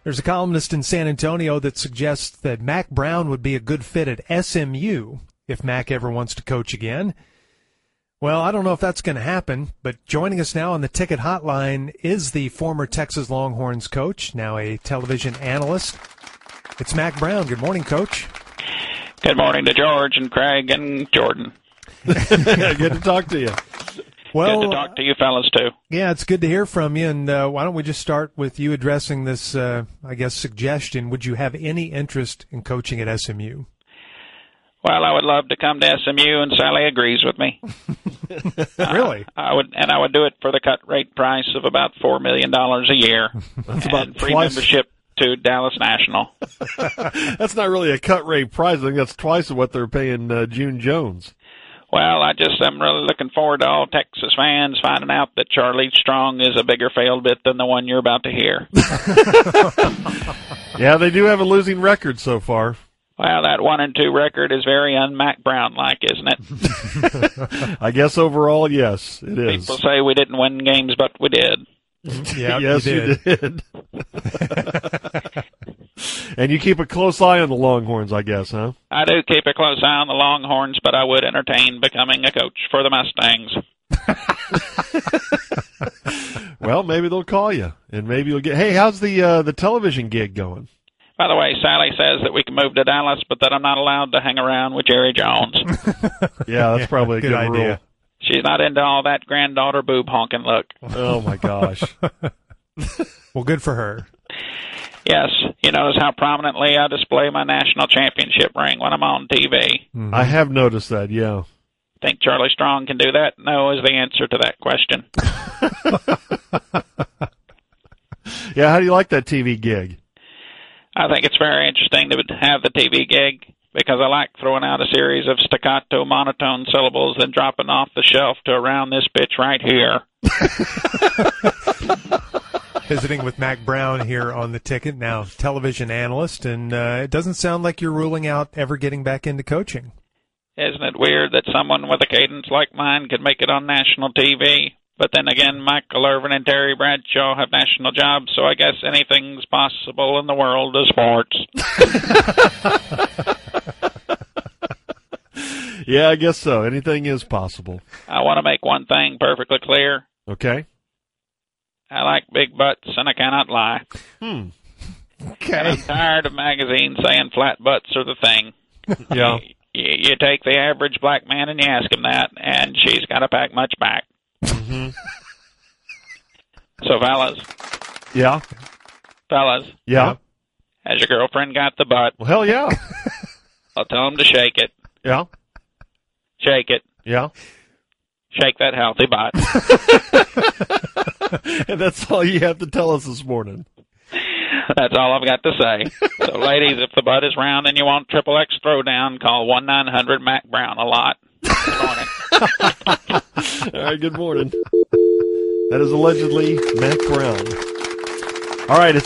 There's a columnist in San Antonio that suggests that Mack Brown would be a good fit at SMU if Mack ever wants to coach again. Well, I don't know if that's going to happen, but joining us now on the Ticket Hotline is the former Texas Longhorns coach, now a television analyst. It's Mack Brown. Good morning, Coach. Good morning to George and Craig and Jordan. Good to talk to you. Well, good to talk to you fellas, too. Yeah, it's good to hear from you, and why don't we just start with you addressing this, suggestion. Would you have any interest in coaching at SMU? Well, I would love to come to SMU, and Sally agrees with me. Really? I would do it for the cut rate price of about $4 million a year. That's and about free twice. membership to Dallas National. That's not really a cut rate price. I think that's twice of what they're paying June Jones. Well, I'm really looking forward to all Texas fans finding out that Charlie Strong is a bigger failed bit than the one you're about to hear. Yeah, they do have a losing record so far. Well, that 1-2 record is very un-Mack Brown-like, isn't it? I guess overall, yes, it is. People say we didn't win games, but we did. Yeah, yes, you did. And you keep a close eye on the Longhorns, I guess, huh? I do keep a close eye on the Longhorns, but I would entertain becoming a coach for the Mustangs. Well, maybe they'll call you, and maybe you'll get. Hey, how's the television gig going? By the way, Sally says that we can move to Dallas, but that I'm not allowed to hang around with Jerry Jones. Yeah, that's probably a good idea. rule. She's not into all that granddaughter boob honking look. Oh my gosh. Well, good for her. Yes, you notice how prominently I display my national championship ring when I'm on TV. Mm-hmm. I have noticed that, yeah. Think Charlie Strong can do that? No is the answer to that question. Yeah, how do you like that TV gig? I think it's very interesting to have the TV gig because I like throwing out a series of staccato monotone syllables and dropping off the shelf to around this bitch right here. Visiting with Mack Brown here on the Ticket, now television analyst, and it doesn't sound like you're ruling out ever getting back into coaching. Isn't it weird that someone with a cadence like mine could make it on national TV? But then again, Michael Irvin and Terry Bradshaw have national jobs, so I guess anything's possible in the world of sports. Yeah, I guess so. Anything is possible. I want to make one thing perfectly clear. Okay. I like big butts, and I cannot lie. And I'm tired of magazines saying flat butts are the thing. Yeah. You take the average black man and you ask him that, and she's got to pack much back. Mm-hmm. So, fellas. Yeah. Yeah. Has your girlfriend got the butt? Well, hell yeah. I'll tell him to shake it. Yeah. Shake it. Yeah. Shake that healthy butt. And that's all you have to tell us this morning. That's all I've got to say. So, ladies, if the butt is round and you want XXX throwdown, call 1-900-MAC Brown a lot. Good morning. All right, good morning. That is allegedly Mack Brown. All right, it's